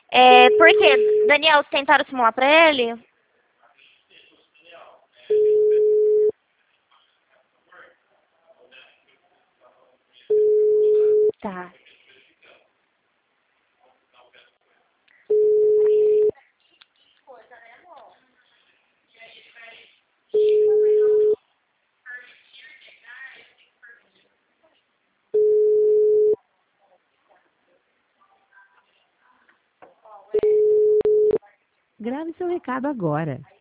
É, por quê? Daniel, tentaram simular pra ele? Tá. Grave seu recado agora.